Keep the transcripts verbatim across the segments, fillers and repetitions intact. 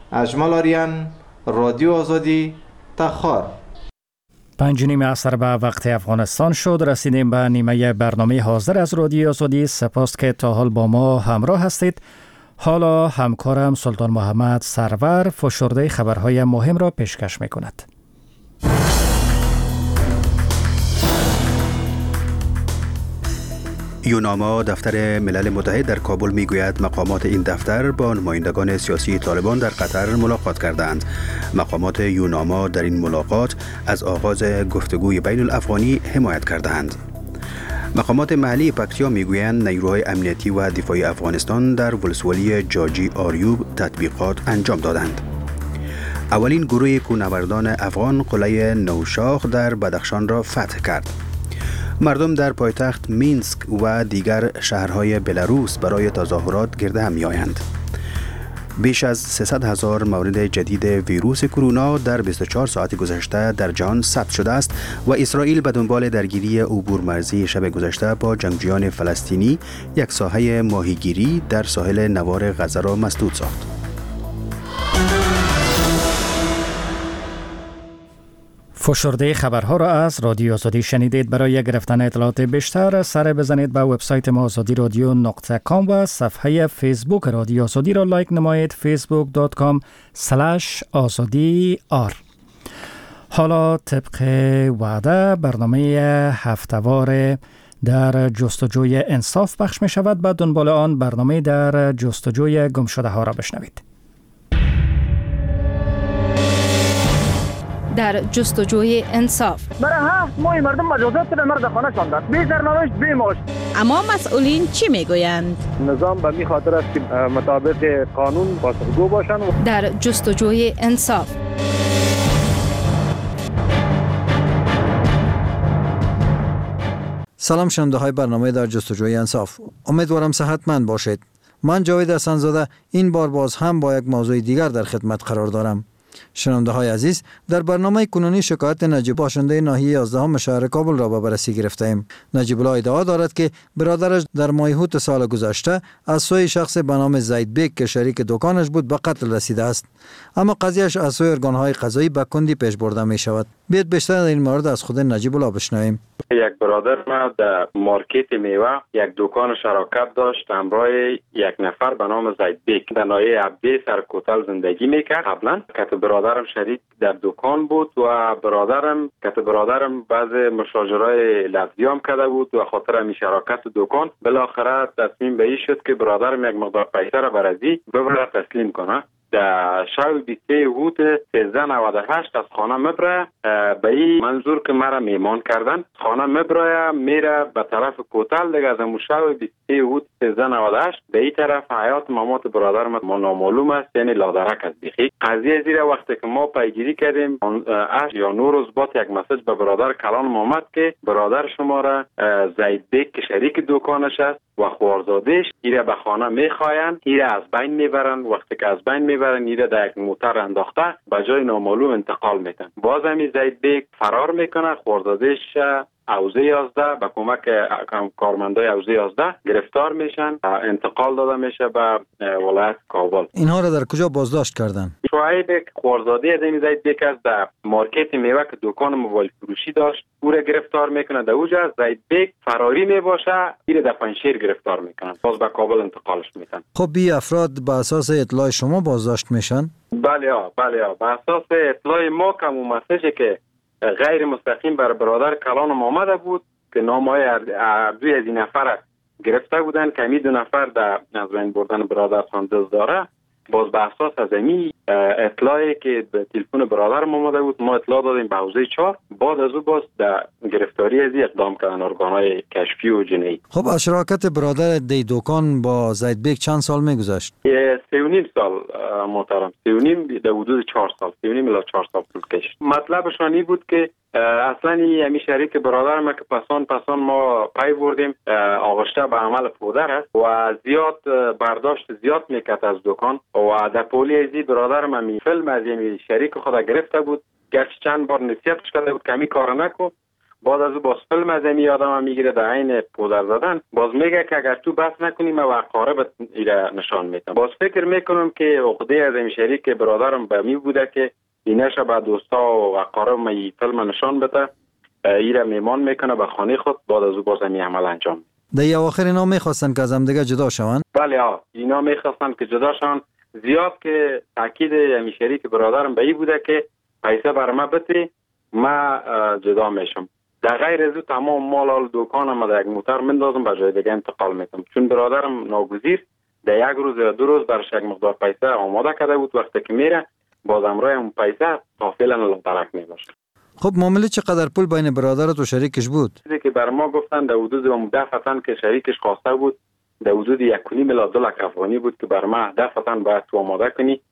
اجمل آریان، رادیو آزادی، تخار. پنج نیم عصر به وقت افغانستان شد. رسیدیم به نیمه برنامه حاضر از رادیو آزادی. سپاس که تا حال با ما همراه هستید. حالا همکارم سلطان محمد سرور فشرده خبرهای مهم را پیشکش می کند. یوناما دفتر ملل متحد در کابل میگوید مقامات این دفتر با نمایندگان سیاسی طالبان در قطر ملاقات کردند. مقامات یوناما در این ملاقات از آغاز گفتگوی بین الافغانی حمایت کردند. مقامات محلی پکتیا میگویند نیروهای امنیتی و دفاعی افغانستان در ولسوالی جاجی آریوب تطبیقات انجام دادند. اولین گروه کوهنوردان افغان قلعه نوشاخ در بدخشان را فتح کرد. مردم در پایتخت مینسک و دیگر شهرهای بلاروس برای تظاهرات گرد هم می‌آیند. بیش از سیصد هزار مورد جدید ویروس کرونا در بیست و چهار ساعت گذشته در جهان ثبت شده است و اسرائیل به دنبال درگیری عبور مرزی شب گذشته با جنگجویان فلسطینی یک ساحه ماهیگیری در ساحل نوار غزه را مسدود ساخت. فشرده خبرها را از رادیو آزادی شنیدید. برای گرفتن اطلاعات بیشتر سر بزنید به وبسایت ما آزادی رادیو نقطه کام و صفحه فیسبوک رادیو آزادی را لایک نمایید. فیسبوک دات کام اسلش آزادی آر. حالا طبق وعده برنامه هفته‌وار در جستجوی انصاف پخش می شود. بعد دنبال آن برنامه در جستجوی گمشده ها را بشنوید. در جستجوی انصاف برای هفت ماه مردم مجازات در مرد خانه شاندند، بی سرنوشت بی معاش. اما مسئولین چی میگویند؟ نظام به می خاطر است که مطابق قانون پاسخگو باشند. در جستجوی انصاف سلام شنونده های برنامه در جستجوی انصاف، امیدوارم صحتمند باشید. من جاوید حسن‌زاده این بار باز هم با یک موضوع دیگر در خدمت قرار دارم. شنونده های عزیز، در برنامه کنونی شکایت نجیب باشنده ناحیه یازدهم شهر کابل را به بررسی گرفته ایم. نجیب الله ادعا دارد که برادرش در ماه اوت سال گذشته از سوی شخص به نام زید بیگ که شریک دکانش بود به قتل رسیده است. اما قضیهش از سوی ارگان‌های قضایی به کندی پیش برده می شود. بیاید بیشتر در این مورد از خود نجیب الله بشنویم. یک برادر ما در مارکت میوه یک دکان شراکت داشت همراه یک نفر به نام زید بیگ در ناحیه عبدی سرکوتل زندگی میکرد. قبلا که برادرم شریک در دکان بود و برادرم که برادرم بعض مشاجرای لفظی هم کرده بود و خاطر همین شراکت دکان بالاخره تصمیم به این شد که برادرم یک مقدار پیسه را برازی ببره تسلیم کنه. در شب بیست و سه اوت سیزده نود و هشت از خانه مبره به این منظور که مرا میمان کردن. خانه مبره میره به طرف کوتل دیگه. از امو شب بیست و سه اوت سیزده نود و هشت به این طرف حیات مامات برادر ما نامعلوم است، یعنی لادرک است. بیخی قضیه زیر وقتی که ما پیگیری کردیم اش یا نور روز بعد یک مسیج به برادر کلان آمد که برادر شما را زید بیگ که شریک دکانش است و خوارزادش ایره به خانه میخواین، ایره از بین میبرن. وقتی که از بین میبرن ایره در یک موتر انداخته به جای نامعلوم انتقال میتن. باز همی زید بیگ فرار میکنه. خوارزادش حوزه یازده به کمک کارمندای حوزه یازده گرفتار میشن، انتقال داده میشه به ولایت کابل. اینها را در کجا بازداشت کردن؟ شعیب خوارزاده از این زید بیگ از در مارکت میوه که دکان موبایل فروشی داشت او را گرفتار میکنه. در اوجا زید بیگ فراری میباشه، این در پنجشیر گرفتار میکنن، باز به کابل انتقالش میتن. خب بی افراد به اساس اطلاع شما بازداشت میشن؟ بله ها بله ها به اساس اطلاع ما که اون مسیجی که غیر مستقیم بر برادر کلانم آمده بود که نامهای دوی از این نفر گرفته بودن که همی دو نفر در از بین بردن برادر دست داره. باز به اساس از امی اطلاعی که به تلفن برادرم آمده بود ما اطلاع دادیم به حوزه چهار. بعد از او باز در گرفتاری از اقدام کردن ارگانهای کشفی و جنایی. خب از شراکت برادر دی دکان با زید بیگ چند سال میگذشت؟ سه و نیم سال محترم، سه و نیم در حدود چهار سال، سه و نیم الی چهار سال طول کشید. مطلبشان این بود که اصلا این همی شریک برادر ما که پسان پسان ما پی بردیم آغشته به عمل پودر است و زیاد برداشت زیاد میکرد از دکان و در پولی ازی برادر ما می فیلم از این شریک خود گرفته بود. گرچه چند بار نصیحتش کرده بود که همی کار نکن بعد از او باز فیلم از این آدم میگیره در عین پودر زدن، باز میگه که اگر تو بس نکنی من اقاربت ایره نشان میدم. باز فکر میکنم که عقده از این شریک برادرم به می بوده که اینش به دوستا و اقارب من این فیلم نشان بده، ایره میمان میکنه به خانه خود، بعد از او باز این عمل انجام میده. در یه آخر اینا میخواستن که از هم دیگه جدا شوند؟ بله ها، اینا میخواستن که جدا شوند. زیاد که تاکید این شریک برادرم به این بوده که پیسه بر من بده ما جدا میشم. در غیر از او تمام مال و دکانم ما در یک موتر مندازم به جای دیگه انتقال میکنم، چون برادرم ناگزیر در یک روز یا دو روز برش یک مقدار پیسه آماده کرده بود، وقتی که میره باز امرای اون پیسه قافلا درک میباشه. خب معامله چقدر پول بین برادرت و شریکش بود؟ چیزی که بر ما گفتن در حدود دفعتاً که شریکش خواسته بود در حدود یک و نیم الی دو لک افغانی بود که بر ما دفعتاً باید تو آماده کنی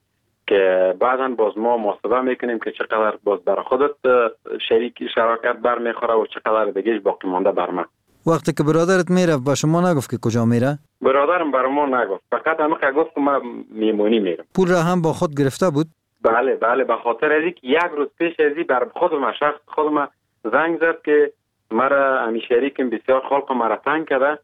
که بعداً باز ما محاسبه میکنیم که چقدر باز بر خودت شریک شراکت بر میخوره و چقدر دیگهش باقی مانده بر ما. وقتی که برادرت میره با شما نگفت که کجا میره؟ برادرم بر ما نگفت، فقط همه که گفت که ما میمونی میرم. پول را هم با خود گرفته بود؟ بله بله، به خاطر از اینکه یک روز پیش از این بر خودم شخص خودم زنگ زد که مرا امی شریکم بسیار خلق مرا تنگ کرده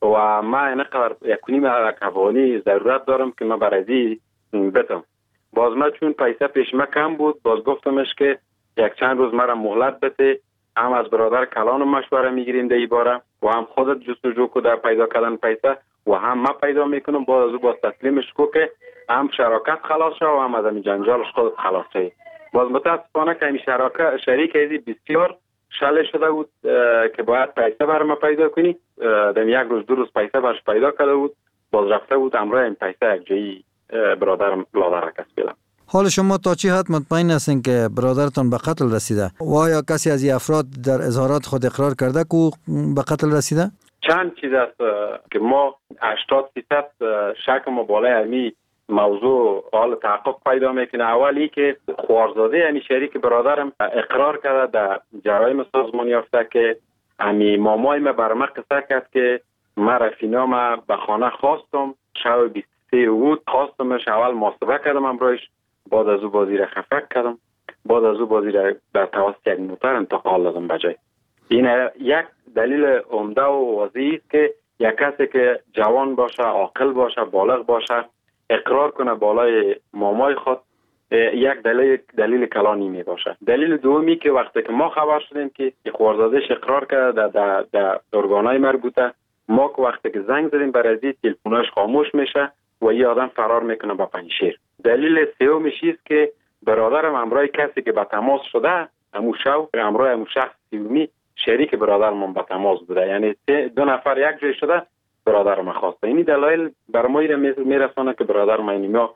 و ما اینقدر یک و نیم لک افغانی ضرورت دارم که ما برای بدم. باز ما چون پیسه پیش ما کم بود، باز گفتمش که یک چند روز مرا مهلت بده، هم از برادر کلان مشوره میگیریم در این باره و هم خودت جستجو کو در پیدا کردن پیسه و هم ما پیدا میکنم، باز از او باز تسلیمش کو که هم شراکت خلاص شد و هم از این جنجالش خودت خلاص شد. باز متاسفانه که این شراکت شریک ازی بسیار شله شده بود که باید پیسه بر ما پیدا کنی، در یک روز دو روز پیسه برش پیدا کرده بود، باز رفته بود امروز این پیسه یک جایی برادرم لادر کسبیدم. حال شما تا چی حد مطمئن هستین که برادرتان به قتل رسیده؟ و آیا کسی از این افراد در اظهارات خود اقرار کرده که به قتل رسیده؟ چند چیز است که ما هشتاد درصد شک ما بالای امی موضوع حال تحقق پیدا میکنه. اولی که خوارزاده امی شریک برادرم اقرار کرده در جرایم سازمانی یافته که امی مامای ما بر ما قصه کرد که ما رفینا ما به خانه خواستم، شب بیست و سه بود خواستمش، اول محاسبه کردم امروز، بعد از او بازی را خفک کردم، بعد از او بازی را در توسط یک موتر انتقال دادم بجای. این یک دلیل عمده و واضحی است که یک کسی که جوان باشه، عاقل باشه، بالغ باشه، اقرار کنه بالای مامای خود، یک دلیل دلیل کلانی می باشه. دلیل دومی که وقتی که ما خبر شدیم که خوارزادهش اقرار کرده در در ارگانهای مربوطه، ما که وقتی که زنگ زدیم برای تلفنش خاموش میشه و یه آدم فرار میکنه با پنجشیر. دلیل سومیش است که برادرم امرای کسی که به تماس شده همون شو امرای همون شخص سومی شریک برادرم به تماس بوده، یعنی دو نفر یک جای شده برادرم خواسته. این دلایل بر ما میرسونه که برادرم اینما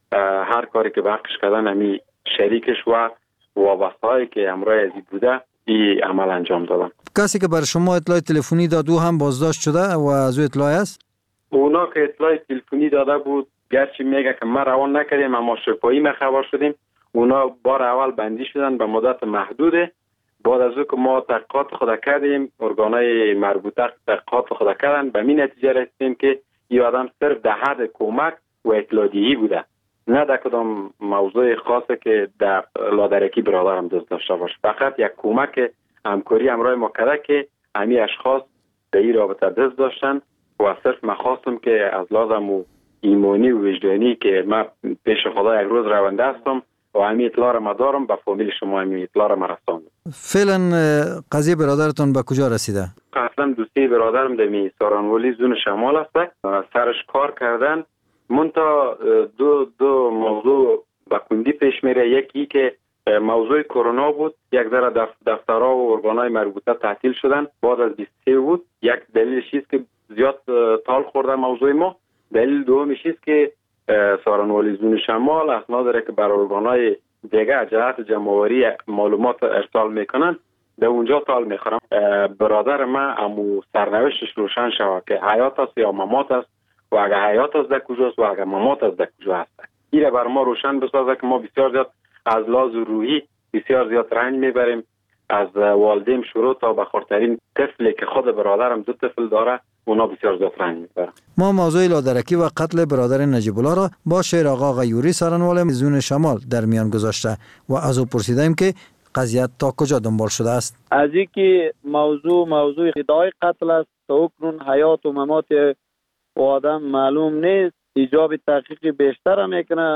هر کاری که بحقش کردن همی شریکش و وابسته هایی که امرای ازی بوده این عمل انجام دادن. کسی که بر شما اطلاع تلفنی داد او هم بازداشت شده و از او اطلاع است؟ اونا که اطلاع تلفنی داده بود گرچه میگه که ما روان نکردیم اما شفایی ما خبر شدیم، اونا بار اول بندی شدن به مدت محدوده. بعد از او که ما تحقیقات خود کردیم، ارگانهای مربوطه تحقیقات خود کردن، به این نتیجه رسیدیم که این آدم صرف در حد کمک و اطلاعیه‌ای بوده، نه در کدام موضوع خاصه که در لادرکی برادرم دست داشته باشه. فقط یک کمک همکاری امرای ما کرده که همین اشخاص به این رابطه دست داشتن و صرف من خواستم که از لازم و ایمانی و وجدانی که من پیش خدا یک روز رونده هستم و همین اطلاع را ما دارم به فامیل شما همین اطلاع را ما رساندم. فعلا قضیه برادرتون به کجا رسیده؟ اصلا دوستی برادرم در سارانولی زون شمال است، سرش کار کردن منتها دو دو موضوع به کندی پیش میره. یکی که موضوع کرونا بود، یک ذره دف دفترها و ارگانهای مربوطه تعطیل شدن بعد از بیست و سه بود، یک دلیلش است که زیاد طال خورده موضوع ما. دلیل دومیش است که سارانولی زون شمال اسناد داره که بر ارگانهای دیگه جهت جمع‌آوری معلومات ارسال میکنن، در اونجا طال میخورم. برادر من امو سرنوشتش روشن شود که حیات است یا ممات است و اگر حیات است در کجاست و اگر ممات است در کجا هست. این بر ما روشن بسازه که ما بسیار زیاد از لحاظ روحی بسیار زیاد رنج میبریم، از والدیم شروع تا به خردترین طفلی که خود برادرم دو طفل داره اونا بسیار زیاد رنج میبرن. ما موضوع لادرکی و قتل برادر نجیب الله را با شیر آقا غیوری سارانوال زون شمال در میان گذاشته و از او پرسیدیم که قضیه تا کجا دنبال شده است؟ از اینکه موضوع موضوع ادعای قتل است تا کنون حیات و ممات و آدم معلوم نیست. ایجاب تحقیق بیشتر میکنه.